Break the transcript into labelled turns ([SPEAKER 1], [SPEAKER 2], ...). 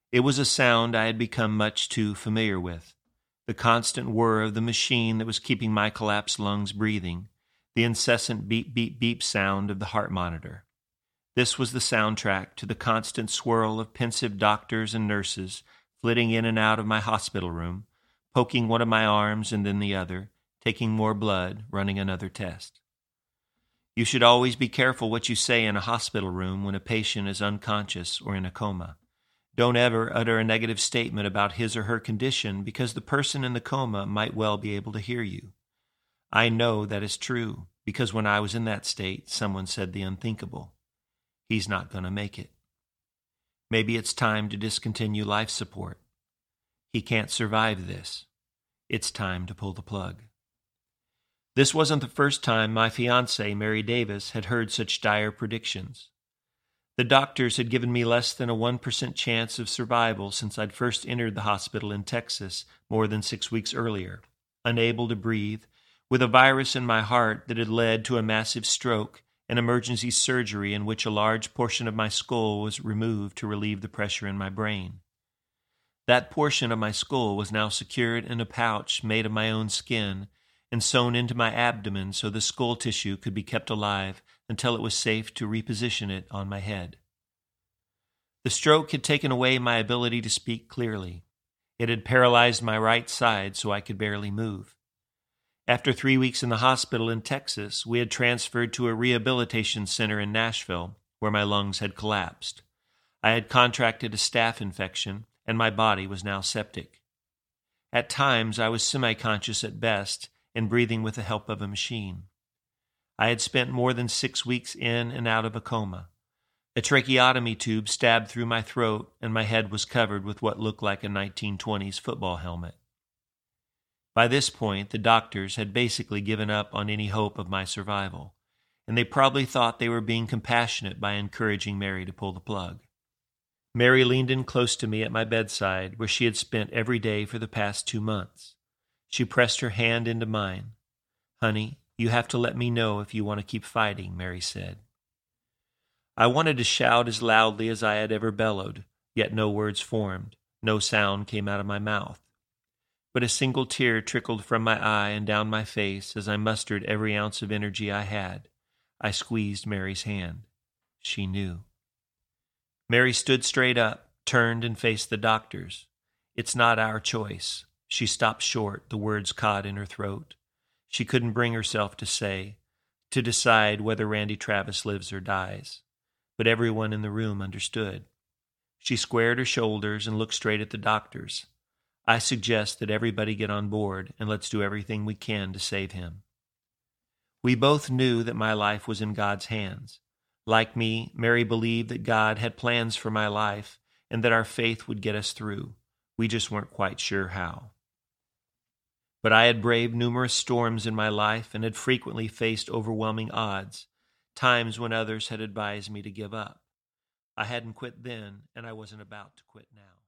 [SPEAKER 1] It was a sound I had become much too familiar with. The constant whir of the machine that was keeping my collapsed lungs breathing, the incessant beep, beep, beep sound of the heart monitor. This was the soundtrack to the constant swirl of pensive doctors and nurses flitting in and out of my hospital room, poking one of my arms and then the other, taking more blood, running another test. You should always be careful what you say in a hospital room when a patient is unconscious or in a coma. Don't ever utter a negative statement about his or her condition because the person in the coma might well be able to hear you. I know that is true because when I was in that state, someone said the unthinkable. He's not going to make it. Maybe it's time to discontinue life support. He can't survive this. It's time to pull the plug. This wasn't the first time my fiancée, Mary Davis, had heard such dire predictions. The doctors had given me less than a 1% chance of survival since I'd first entered the hospital in Texas more than 6 weeks earlier, unable to breathe, with a virus in my heart that had led to a massive stroke and emergency surgery in which a large portion of my skull was removed to relieve the pressure in my brain. That portion of my skull was now secured in a pouch made of my own skin and sewn into my abdomen so the skull tissue could be kept alive until it was safe to reposition it on my head. The stroke had taken away my ability to speak clearly. It had paralyzed my right side so I could barely move. After 3 weeks in the hospital in Texas, we had transferred to a rehabilitation center in Nashville where my lungs had collapsed. I had contracted a staph infection and my body was now septic. At times I was semi-conscious at best and breathing with the help of a machine. I had spent more than 6 weeks in and out of a coma. A tracheotomy tube stabbed through my throat, and my head was covered with what looked like a 1920s football helmet. By this point, the doctors had basically given up on any hope of my survival, and they probably thought they were being compassionate by encouraging Mary to pull the plug. Mary leaned in close to me at my bedside, where she had spent every day for the past 2 months. She pressed her hand into mine. "Honey, you have to let me know if you want to keep fighting," Mary said. I wanted to shout as loudly as I had ever bellowed, yet no words formed, no sound came out of my mouth. But a single tear trickled from my eye and down my face as I mustered every ounce of energy I had. I squeezed Mary's hand. She knew. Mary stood straight up, turned and faced the doctors. "It's not our choice." She stopped short, the words caught in her throat. She couldn't bring herself to say, to decide whether Randy Travis lives or dies. But everyone in the room understood. She squared her shoulders and looked straight at the doctors. "I suggest that everybody get on board and let's do everything we can to save him." We both knew that my life was in God's hands. Like me, Mary believed that God had plans for my life and that our faith would get us through. We just weren't quite sure how. But I had braved numerous storms in my life and had frequently faced overwhelming odds, times when others had advised me to give up. I hadn't quit then, and I wasn't about to quit now.